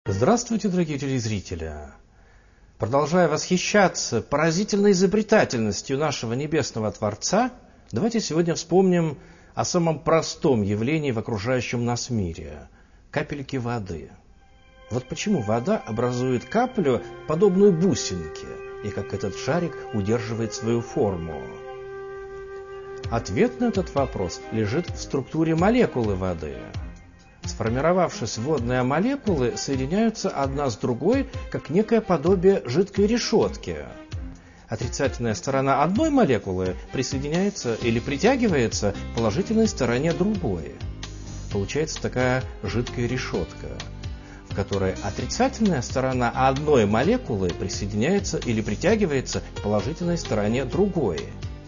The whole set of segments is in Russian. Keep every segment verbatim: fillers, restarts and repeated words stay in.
Здравствуйте, дорогие телезрители! Продолжая восхищаться поразительной изобретательностью нашего Небесного Творца, давайте сегодня вспомним о самом простом явлении в окружающем нас мире – капельки воды. Вот почему вода образует каплю, подобную бусинке, и как этот шарик удерживает свою форму. Ответ на этот вопрос лежит в структуре молекулы воды. Сформировавшись, водные молекулы соединяются одна с другой, как некое подобие жидкой решетки. Отрицательная сторона одной молекулы присоединяется или притягивается к положительной стороне другой. Получается такая жидкая решетка, в которой отрицательная сторона одной молекулы присоединяется или притягивается к положительной стороне другой.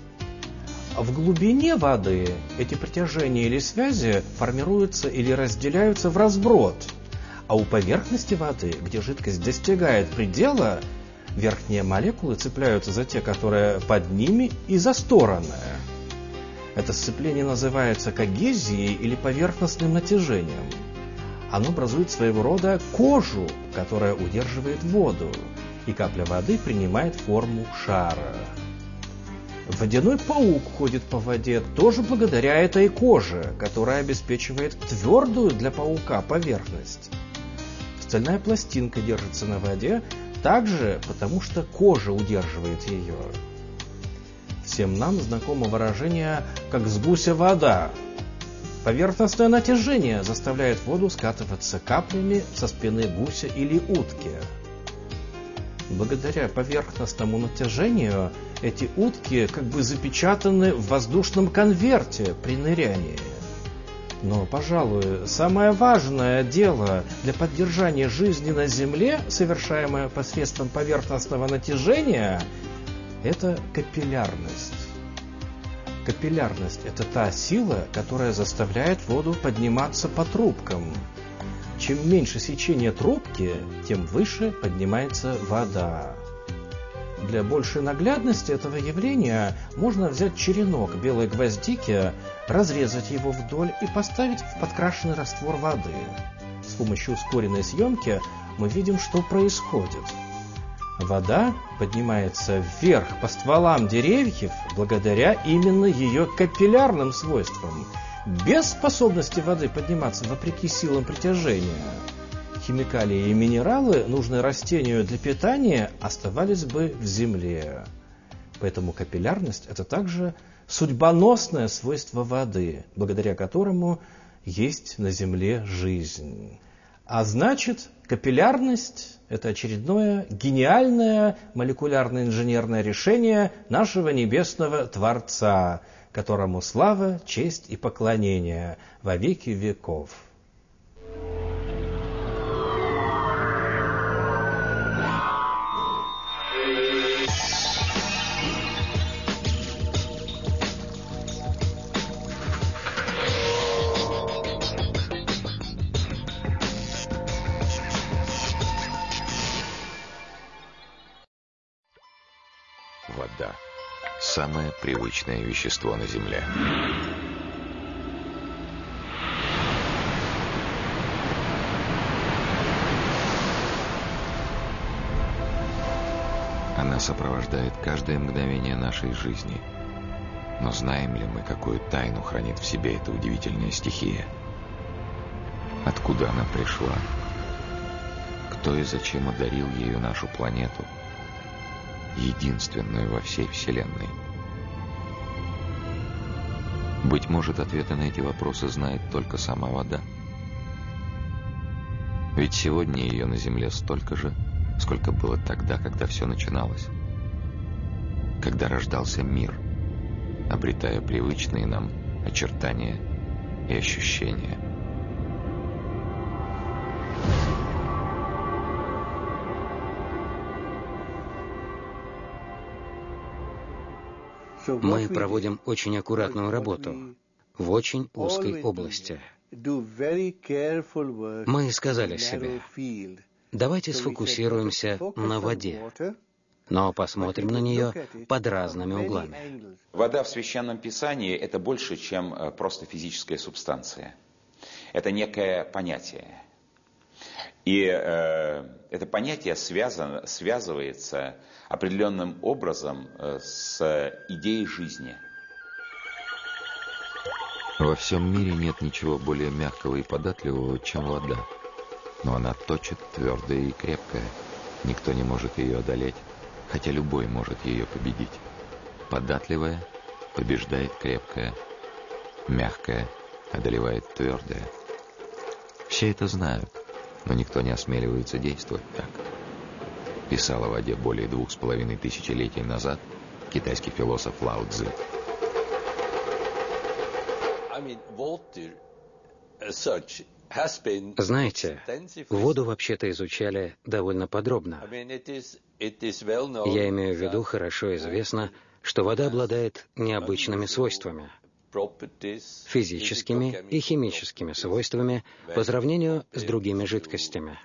В глубине воды эти притяжения или связи формируются или разделяются в разброд, а у поверхности воды, где жидкость достигает предела, верхние молекулы цепляются за те, которые под ними, и за стороны. Это сцепление называется когезией или поверхностным натяжением. Оно образует своего рода кожу, которая удерживает воду, и капля воды принимает форму шара. Водяной паук ходит по воде тоже благодаря этой коже, которая обеспечивает твердую для паука поверхность. Стальная пластинка держится на воде также потому, что кожа удерживает ее. Всем нам знакомо выражение «как с гуся вода». Поверхностное натяжение заставляет воду скатываться каплями со спины гуся или утки. Благодаря поверхностному натяжению эти утки как бы запечатаны в воздушном конверте при нырянии. Но, пожалуй, самое важное дело для поддержания жизни на Земле, совершаемое посредством поверхностного натяжения, это капиллярность. Капиллярность – это та сила, которая заставляет воду подниматься по трубкам. Чем меньше сечение трубки, тем выше поднимается вода. Для большей наглядности этого явления можно взять черенок белой гвоздики, разрезать его вдоль и поставить в подкрашенный раствор воды. С помощью ускоренной съемки мы видим, что происходит. Вода поднимается вверх по стволам деревьев благодаря именно ее капиллярным свойствам, без способности воды подниматься вопреки силам притяжения. Химикалии и минералы, нужные растению для питания, оставались бы в земле. Поэтому капиллярность – это также судьбоносное свойство воды, благодаря которому есть на Земле жизнь. А значит, капиллярность – это очередное гениальное молекулярно-инженерное решение нашего Небесного Творца, которому слава, честь и поклонение во веки веков. Вода – самое привычное вещество на Земле. Она сопровождает каждое мгновение нашей жизни. Но знаем ли мы, какую тайну хранит в себе эта удивительная стихия? Откуда она пришла? Кто и зачем одарил ею нашу планету? Единственную во всей Вселенной. Быть может, ответы на эти вопросы знает только сама вода. Ведь сегодня ее на Земле столько же, сколько было тогда, когда все начиналось. Когда рождался мир, обретая привычные нам очертания и ощущения. Мы проводим очень аккуратную работу в очень узкой области. Мы сказали себе, давайте сфокусируемся на воде, но посмотрим на нее под разными углами. Вода в Священном Писании – это больше, чем просто физическая субстанция. Это некое понятие. И э, это понятие связано, связывается определенным образом э, с идеей жизни. Во всем мире нет ничего более мягкого и податливого, чем вода. Но она точит, твердая и крепкая. Никто не может ее одолеть, хотя любой может ее победить. Податливая побеждает крепкая, мягкая одолевает твердая. Все это знают, но никто не осмеливается действовать так. Писал о воде более двух с половиной тысячелетий назад китайский философ Лао Цзы. Знаете, воду вообще-то изучали довольно подробно. Я имею в виду, хорошо известно, что вода обладает необычными свойствами, физическими и химическими свойствами по сравнению с другими жидкостями.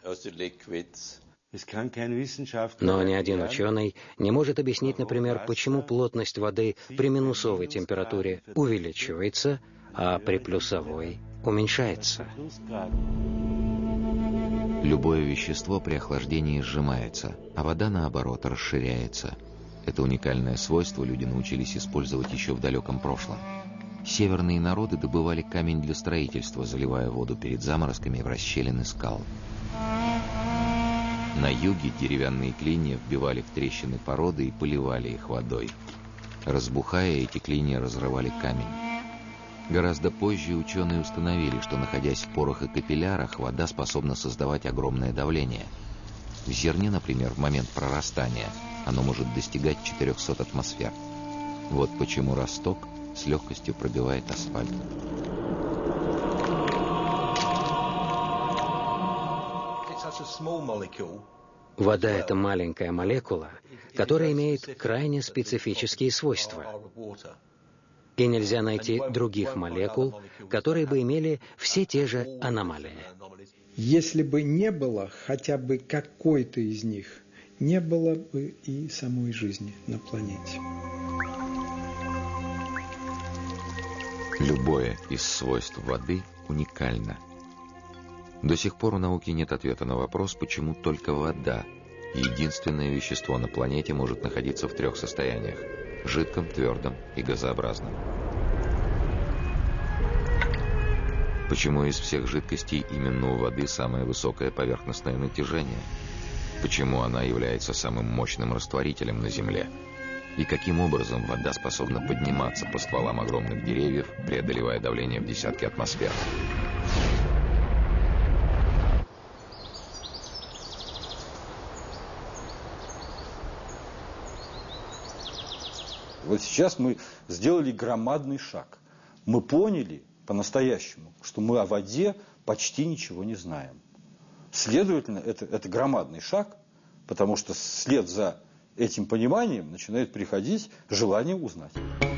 Но ни один ученый не может объяснить, например, почему плотность воды при минусовой температуре увеличивается, а при плюсовой уменьшается. Любое вещество при охлаждении сжимается, а вода, наоборот, расширяется. Это уникальное свойство люди научились использовать еще в далеком прошлом. Северные народы добывали камень для строительства, заливая воду перед заморозками в расщелины скал. На юге деревянные клинья вбивали в трещины породы и поливали их водой. Разбухая, эти клинья разрывали камень. Гораздо позже ученые установили, что, находясь в порах и капиллярах, вода способна создавать огромное давление. В зерне, например, в момент прорастания оно может достигать четырехсот атмосфер. Вот почему росток с легкостью пробивает асфальт. Вода — это маленькая молекула, которая имеет крайне специфические свойства. И нельзя найти других молекул, которые бы имели все те же аномалии. Если бы не было хотя бы какой-то из них, не было бы и самой жизни на планете. Любое из свойств воды уникально. До сих пор у науки нет ответа на вопрос, почему только вода, единственное вещество на планете, может находиться в трех состояниях – жидком, твердом и газообразном. Почему из всех жидкостей именно у воды самое высокое поверхностное натяжение? Почему она является самым мощным растворителем на Земле? И каким образом вода способна подниматься по стволам огромных деревьев, преодолевая давление в десятки атмосфер? Вот сейчас мы сделали громадный шаг. Мы поняли по-настоящему, что мы о воде почти ничего не знаем. Следовательно, это, это громадный шаг, потому что вслед за этим пониманием начинает приходить желание узнать.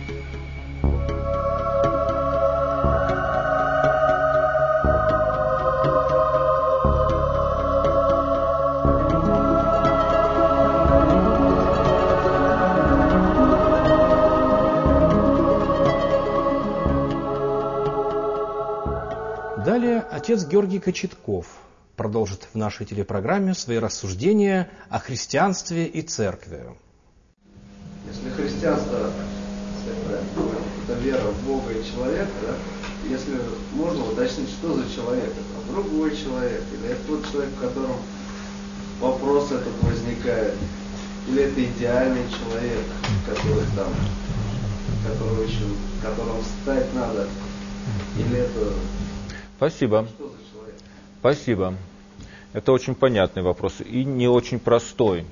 Далее отец Георгий Кочетков продолжит в нашей телепрограмме свои рассуждения о христианстве и церкви. Если христианство, это вера в Бога и человека, да, если можно уточнить, что за человек, это другой человек, или это тот человек, в котором вопрос этот возникает, или это идеальный человек, который там, который еще, которым стать надо, или это... Спасибо. Спасибо. Это очень понятный вопрос и не очень простой.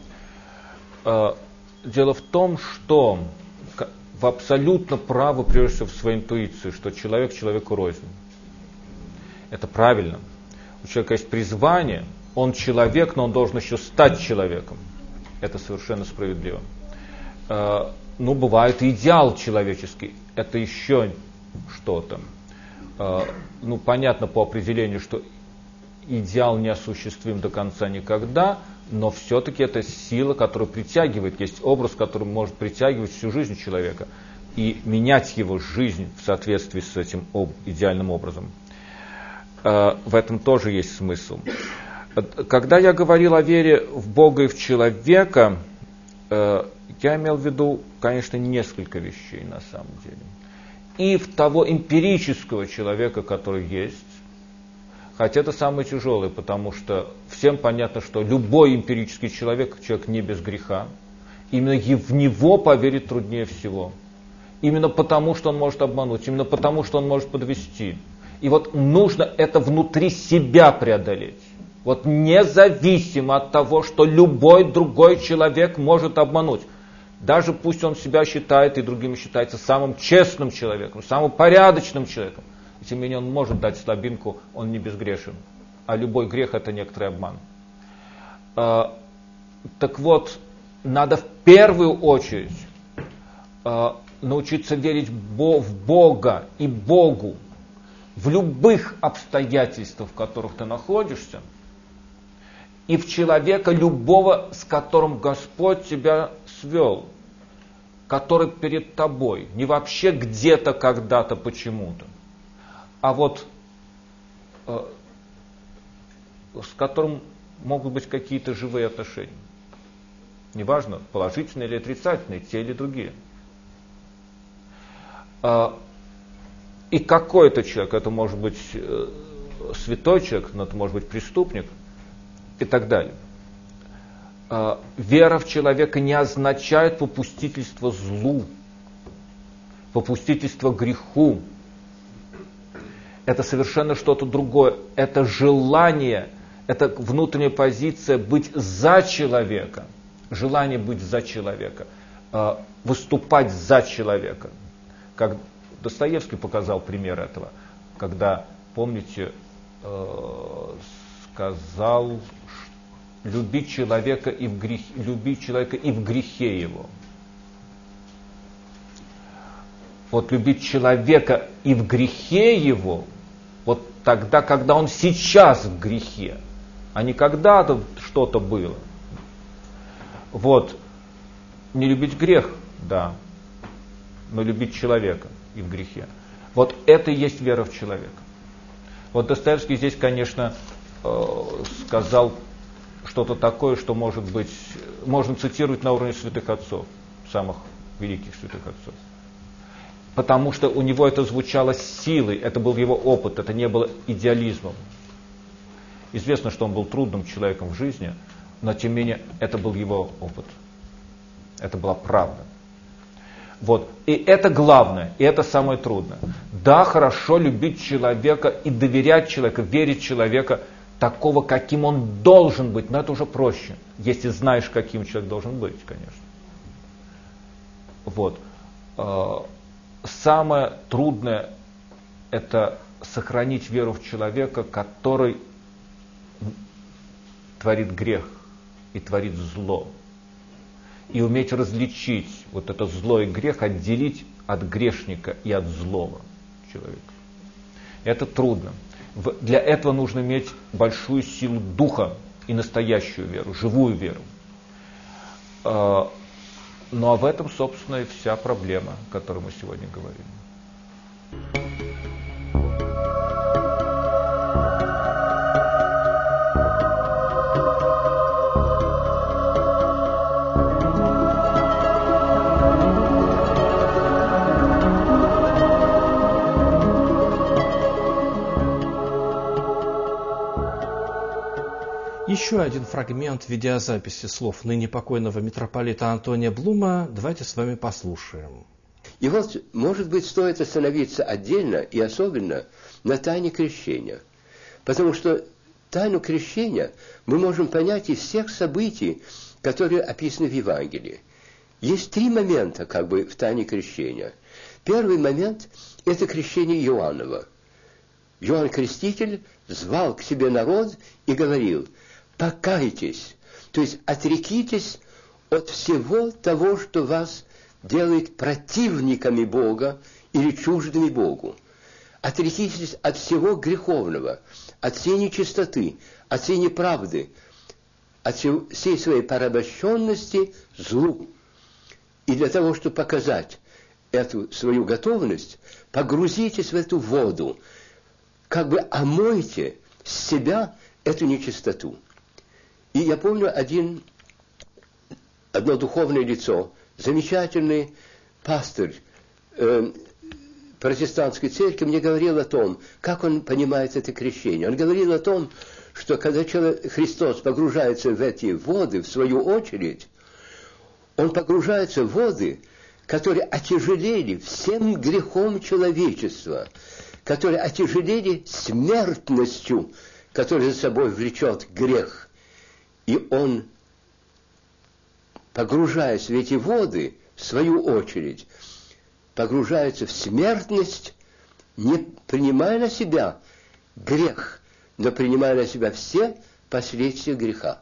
Дело в том, что вы абсолютно правы, прежде всего, в своей интуиции, что человек человеку рознь. Это правильно. У человека есть призвание, он человек, но он должен еще стать человеком. Это совершенно справедливо. Ну, бывает и идеал человеческий, это еще что-то. Ну, понятно по определению, что идеал неосуществим до конца никогда, но все-таки это сила, которая притягивает, есть образ, который может притягивать всю жизнь человека и менять его жизнь в соответствии с этим об, идеальным образом. В этом тоже есть смысл. Когда я говорил о вере в Бога и в человека, я имел в виду, конечно, несколько вещей на самом деле. И в того эмпирического человека, который есть, хотя это самое тяжелое, потому что всем понятно, что любой эмпирический человек, человек не без греха, именно в него поверить труднее всего. Именно потому, что он может обмануть, именно потому, что он может подвести. И вот нужно это внутри себя преодолеть. Вот независимо от того, что любой другой человек может обмануть. Даже пусть он себя считает и другими считается самым честным человеком, самым порядочным человеком. И тем не менее он может дать слабинку, он не безгрешен. А любой грех это некоторый обман. А, так вот, надо в первую очередь а, научиться верить в Бога и Богу в любых обстоятельствах, в которых ты находишься, и в человека любого, с которым Господь тебя свел, который перед тобой, не вообще где-то, когда-то, почему-то, а вот э, с которым могут быть какие-то живые отношения. Неважно, положительные или отрицательные, те или другие. Э, и какой-то человек, это может быть э, святой человек, но это может быть преступник, и так далее. Э, вера в человека не означает попустительство злу, попустительство греху. Это совершенно что-то другое. Это желание, это внутренняя позиция быть за человека, желание быть за человека, э, выступать за человека. Как Достоевский показал пример этого, когда, помните, э, сказал, любить человека и в грехе, любить человека и в грехе его. Вот любить человека и в грехе его, вот тогда, когда он сейчас в грехе, а не когда-то что-то было. Вот, не любить грех, да, но любить человека и в грехе. Вот это и есть вера в человека. Вот Достоевский здесь, конечно, сказал что-то такое, что может быть, можно цитировать на уровне святых отцов, самых великих святых отцов. Потому что у него это звучало с силой, это был его опыт, это не было идеализмом. Известно, что он был трудным человеком в жизни, но тем не менее это был его опыт. Это была правда. Вот. И это главное, и это самое трудное. Да, хорошо любить человека и доверять человеку, верить в человека такого, каким он должен быть, но это уже проще, если знаешь, каким человек должен быть, конечно. Вот. Самое трудное – это сохранить веру в человека, который творит грех и творит зло. И уметь различить вот это зло и грех, отделить от грешника и от злого человека. Это трудно. Для этого нужно иметь большую силу духа и настоящую веру, живую веру. Ну а в этом, собственно, и вся проблема, о которой мы сегодня говорим. Еще один фрагмент видеозаписи слов ныне покойного митрополита Антония Блума давайте с вами послушаем. И вот, может быть, стоит остановиться отдельно и особенно на тайне крещения. Потому что тайну крещения мы можем понять из всех событий, которые описаны в Евангелии. Есть три момента как бы в тайне крещения. Первый момент – это крещение Иоаннова. Иоанн Креститель звал к себе народ и говорил: покайтесь, то есть отрекитесь от всего того, что вас делает противниками Бога или чуждыми Богу. Отрекитесь от всего греховного, от всей нечистоты, от всей неправды, от всей своей порабощенности злу. И для того, чтобы показать эту свою готовность, погрузитесь в эту воду, как бы омойте с себя эту нечистоту. И я помню один, одно духовное лицо, замечательный пастырь э, протестантской церкви, мне говорил о том, как он понимает это крещение. Он говорил о том, что когда человек, Христос погружается в эти воды, в свою очередь, он погружается в воды, которые отяжелели всем грехом человечества, которые отяжелели смертностью, которая за собой влечет грех. И он, погружаясь в эти воды, в свою очередь, погружается в смертность, не принимая на себя грех, но принимая на себя все последствия греха.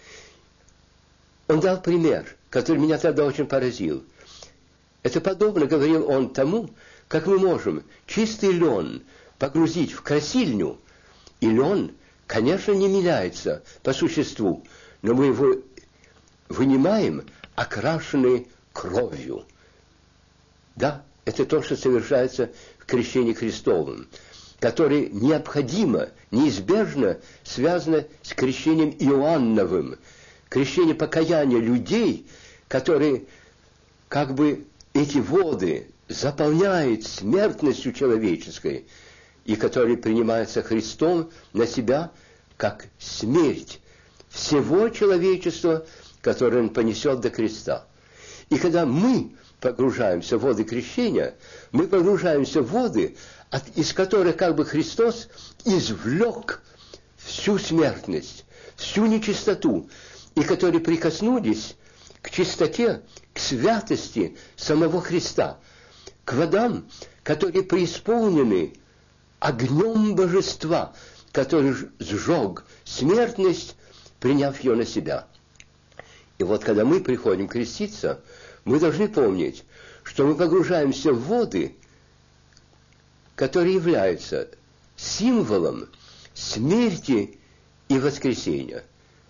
Он дал пример, который меня тогда очень поразил. Это подобно, говорил он, тому, как мы можем чистый лен погрузить в красильню, и лен, конечно, не меняется по существу, но мы его вынимаем, окрашенный кровью. Да, это то, что совершается в крещении Христовом, которое необходимо, неизбежно связано с крещением Иоанновым, крещение покаяния людей, которые как бы эти воды заполняют смертностью человеческой, и которые принимаются Христом на себя как смерть всего человечества, которое он понесет до креста. И когда мы погружаемся в воды крещения, мы погружаемся в воды, от, из которых как бы Христос извлек всю смертность, всю нечистоту, и которые прикоснулись к чистоте, к святости самого Христа, к водам, которые преисполнены огнем божества, который сжег смертность, приняв ее на себя. И вот когда мы приходим креститься, мы должны помнить, что мы погружаемся в воды, которые являются символом смерти и воскресения.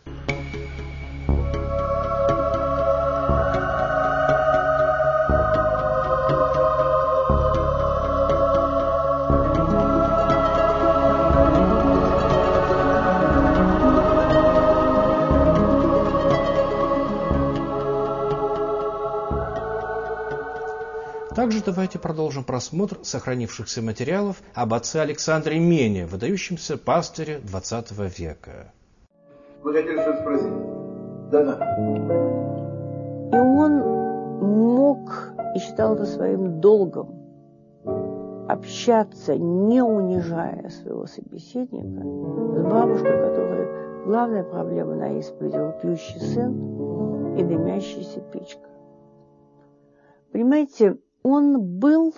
Также давайте продолжим просмотр сохранившихся материалов об отце Александре Мене, выдающемся пастыре двадцатого века. Вы хотели что-то спросить? Да-да. И он мог и считал это своим долгом общаться, не унижая своего собеседника, с бабушкой, которая главная проблема на исповеди был пьющий сын и дымящаяся печка. Понимаете, он был,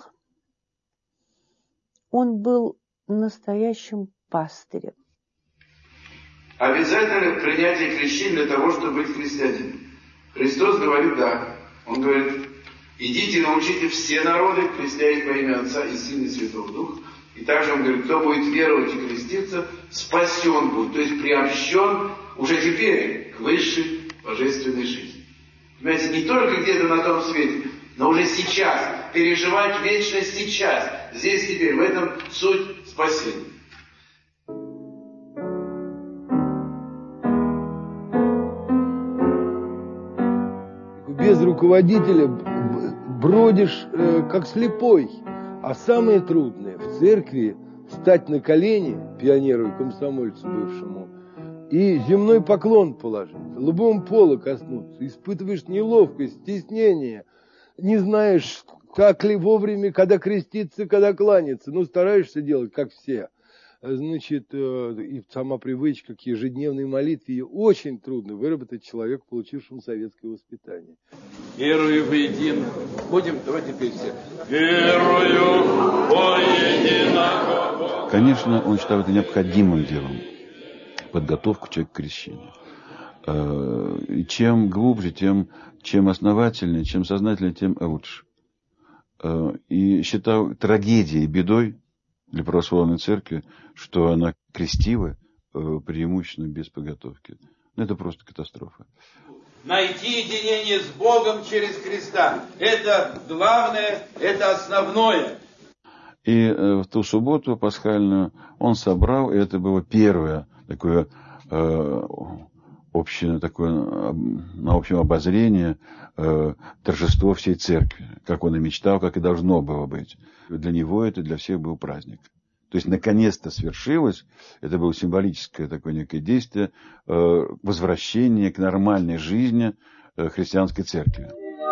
он был настоящим пастырем. Обязательно принятие крещения для того, чтобы быть христианином. Христос говорит да. Он говорит, идите научите все народы, крестя их во имя Отца и Сына и Святого Духа. И также он говорит, кто будет веровать и креститься, спасен будет, то есть приобщен уже теперь к высшей божественной жизни. Понимаете, не только где-то на том свете, но уже сейчас, переживать вечность сейчас, здесь теперь, в этом суть спасения. Без руководителя бродишь э, как слепой. А самое трудное в церкви встать на колени пионеру и комсомольцу бывшему и земной поклон положить, лбом пола коснуться, испытываешь неловкость, стеснение, не знаешь, как ли вовремя, когда креститься, когда кланяться. Ну, стараешься делать, как все. Значит, и сама привычка к ежедневной молитве, ее очень трудно выработать человеку, получившему советское воспитание. Верую во едино. Будем, давайте петь все. Верую во единого. Конечно, он считал это необходимым делом, подготовку человека к крещению. И чем глубже, тем чем основательнее, чем сознательнее, тем лучше. И считал трагедией, бедой для православной церкви, что она крестила преимущественно без подготовки. Это просто катастрофа. Найти единение с Богом через Христа. Это главное, это основное. И в ту субботу пасхальную он собрал, и это было первое такое э, общее такое, на общем обозрение э, торжество всей церкви, как он и мечтал, как и должно было быть. Для него это для всех был праздник. То есть наконец-то свершилось, это было символическое такое некое действие, э, возвращение к нормальной жизни э, христианской церкви.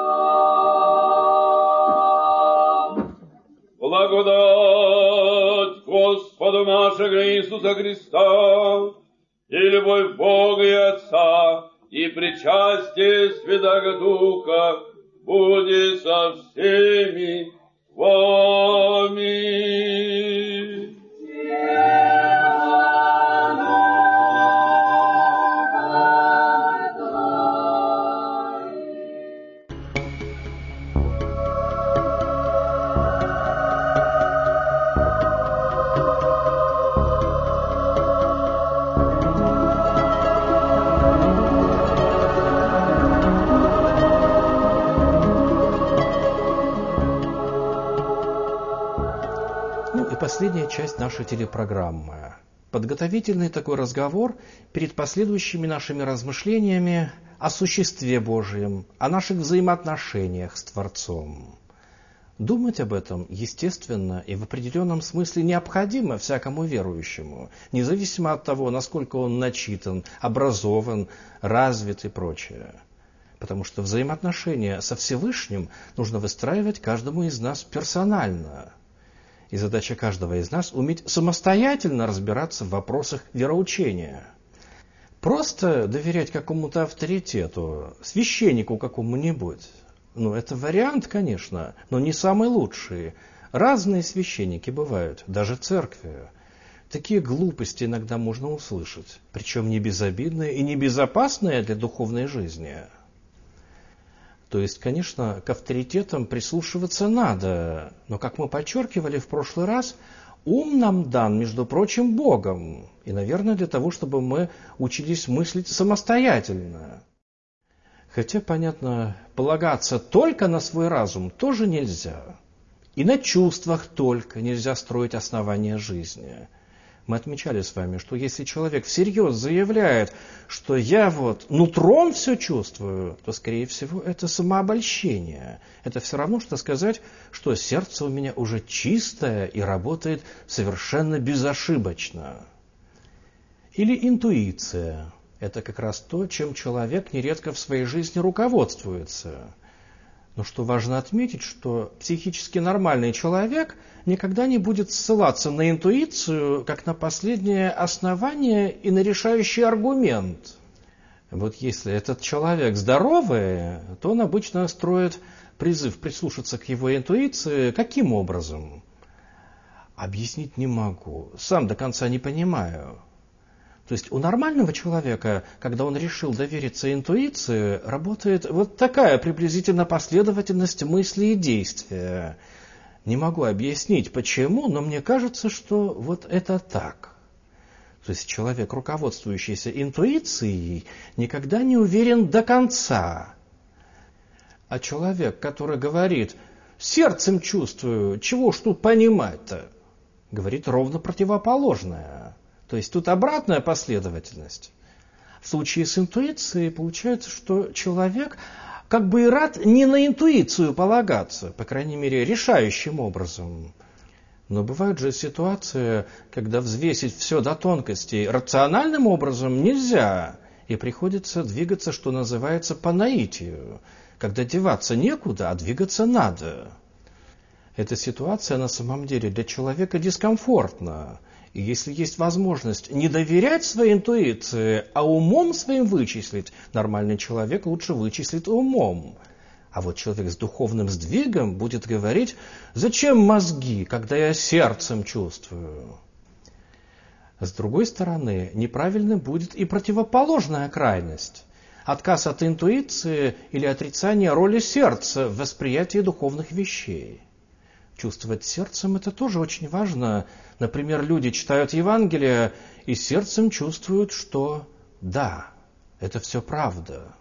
Благодать Господа нашего Иисуса Христа и любовь Бога и Отца, и причастие Святого Духа будет со всеми вами. Последняя часть нашей телепрограммы. Подготовительный такой разговор перед последующими нашими размышлениями о существе Божьем, о наших взаимоотношениях с Творцом. Думать об этом, естественно, и в определенном смысле необходимо всякому верующему, независимо от того, насколько он начитан, образован, развит и прочее. Потому что взаимоотношения со Всевышним нужно выстраивать каждому из нас персонально. И задача каждого из нас – уметь самостоятельно разбираться в вопросах вероучения. Просто доверять какому-то авторитету, священнику какому-нибудь. Ну, это вариант, конечно, но не самый лучший. Разные священники бывают, даже церкви. Такие глупости иногда можно услышать, причем не безобидные и не безопасные для духовной жизни. То есть, конечно, к авторитетам прислушиваться надо, но, как мы подчеркивали в прошлый раз, ум нам дан, между прочим, Богом, и, наверное, для того, чтобы мы учились мыслить самостоятельно. Хотя, понятно, полагаться только на свой разум тоже нельзя. И на чувствах только нельзя строить основания жизни. Мы отмечали с вами, что если человек всерьез заявляет, что я вот нутром все чувствую, то, скорее всего, это самообольщение. Это все равно, что сказать, что сердце у меня уже чистое и работает совершенно безошибочно. Или интуиция. Это как раз то, чем человек нередко в своей жизни руководствуется. Но что важно отметить, что психически нормальный человек никогда не будет ссылаться на интуицию как на последнее основание и на решающий аргумент. Вот если этот человек здоровый, то он обычно строит призыв прислушаться к его интуиции. Каким образом? Объяснить не могу, сам до конца не понимаю. То есть у нормального человека, когда он решил довериться интуиции, работает вот такая приблизительно последовательность мыслей и действия. Не могу объяснить, почему, но мне кажется, что вот это так. То есть человек, руководствующийся интуицией, никогда не уверен до конца. А человек, который говорит «сердцем чувствую, чего ж тут понимать-то», говорит ровно противоположное. То есть тут обратная последовательность. В случае с интуицией получается, что человек как бы и рад не на интуицию полагаться, по крайней мере, решающим образом. Но бывают же ситуации, когда взвесить все до тонкостей рациональным образом нельзя, и приходится двигаться, что называется, по наитию, когда деваться некуда, а двигаться надо. Эта ситуация на самом деле для человека дискомфортна. И если есть возможность не доверять своей интуиции, а умом своим вычислить, нормальный человек лучше вычислит умом. А вот человек с духовным сдвигом будет говорить, зачем мозги, когда я сердцем чувствую? С другой стороны, неправильным будет и противоположная крайность. Отказ от интуиции или отрицание роли сердца в восприятии духовных вещей. Чувствовать сердцем – это тоже очень важно. Например, люди читают Евангелие и сердцем чувствуют, что да, это все правда.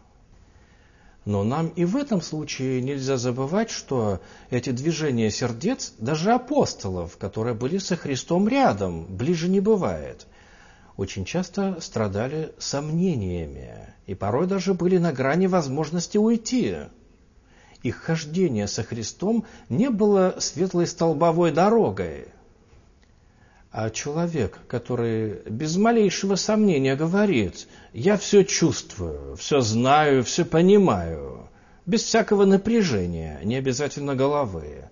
Но нам и в этом случае нельзя забывать, что эти движения сердец, даже апостолов, которые были со Христом рядом, ближе не бывает. очень часто страдали сомнениями и порой даже были на грани возможности уйти. Их хождение со Христом не было светлой столбовой дорогой. А человек, который без малейшего сомнения говорит: «Я все чувствую, все знаю, все понимаю», без всякого напряжения, не обязательно головы,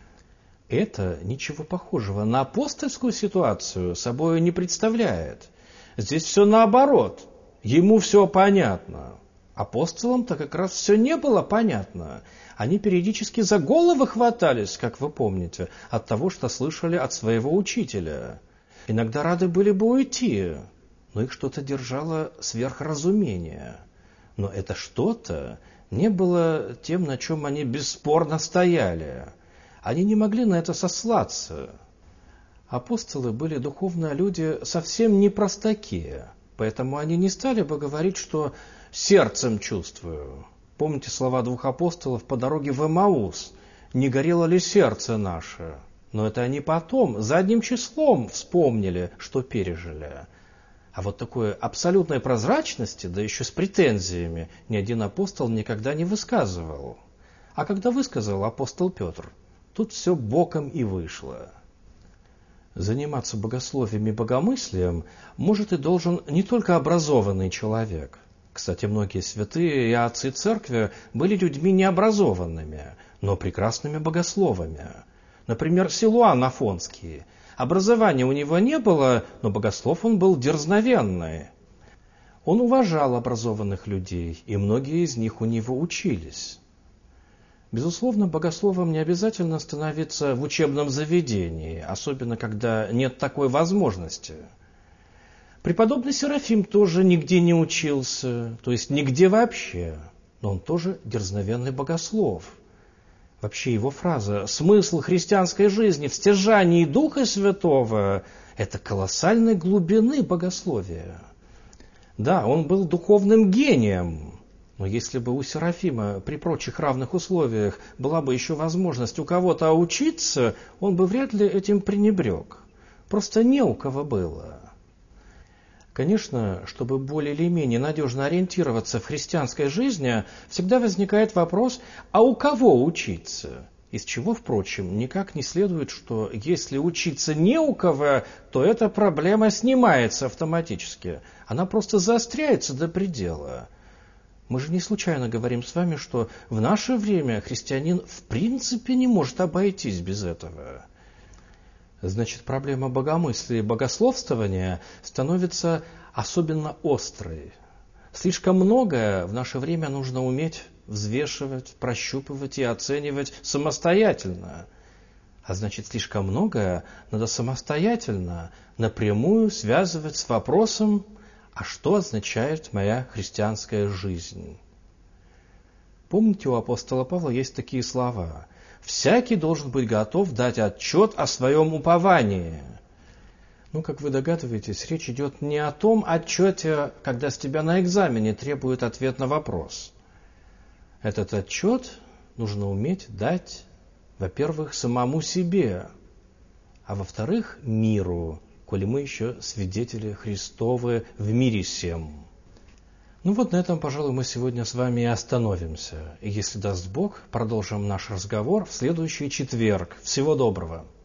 это ничего похожего на апостольскую ситуацию собой не представляет. Здесь все наоборот. Ему все понятно. Апостолам-то как раз все не было понятно. Они периодически за головы хватались, как вы помните, от того, что слышали от своего учителя. Иногда рады были бы уйти, но их что-то держало сверхразумение. Но это что-то не было тем, на чем они бесспорно стояли. Они не могли на это сослаться. Апостолы были духовные люди совсем не простаки, поэтому они не стали бы говорить, что сердцем чувствую. Помните слова двух апостолов по дороге в Эмаус? «Не горело ли сердце наше?» Но это они потом, задним числом вспомнили, что пережили. А вот такой абсолютной прозрачности, да еще с претензиями, ни один апостол никогда не высказывал. А когда высказал апостол Петр, тут все боком и вышло. Заниматься богословием и богомыслием может и должен не только образованный человек. Кстати, многие святые и отцы церкви были людьми необразованными, но прекрасными богословами. Например, Силуан Афонский. Образования у него не было, но богослов он был дерзновенный. Он уважал образованных людей, и многие из них у него учились. Безусловно, богословом не обязательно становиться в учебном заведении, особенно когда нет такой возможности. Преподобный Серафим тоже нигде не учился, то есть нигде вообще, но он тоже дерзновенный богослов. Вообще его фраза «смысл христианской жизни в стяжании Духа Святого» – это колоссальной глубины богословия. Да, он был духовным гением, но если бы у Серафима при прочих равных условиях была бы еще возможность у кого-то учиться, он бы вряд ли этим пренебрег. Просто не у кого было. Конечно, чтобы более или менее надежно ориентироваться в христианской жизни, всегда возникает вопрос, а у кого учиться? Из чего, впрочем, никак не следует, что если учиться не у кого, то эта проблема снимается автоматически. Она просто заостряется до предела. Мы же не случайно говорим с вами, что в наше время христианин в принципе не может обойтись без этого. Значит, проблема богомыслия и богословствования становится особенно острой. Слишком многое в наше время нужно уметь взвешивать, прощупывать и оценивать самостоятельно. А значит, слишком многое надо самостоятельно, напрямую связывать с вопросом, а что означает моя христианская жизнь? Помните, у апостола Павла есть такие слова: «Всякий должен быть готов дать отчет о своем уповании». Ну, как вы догадываетесь, речь идет не о том отчете, когда с тебя на экзамене требует ответ на вопрос. Этот отчет нужно уметь дать, во-первых, самому себе, а во-вторых, миру, коли мы еще свидетели Христовы в мире сем. Ну вот на этом, пожалуй, мы сегодня с вами и остановимся. И если даст Бог, продолжим наш разговор в следующий четверг. Всего доброго!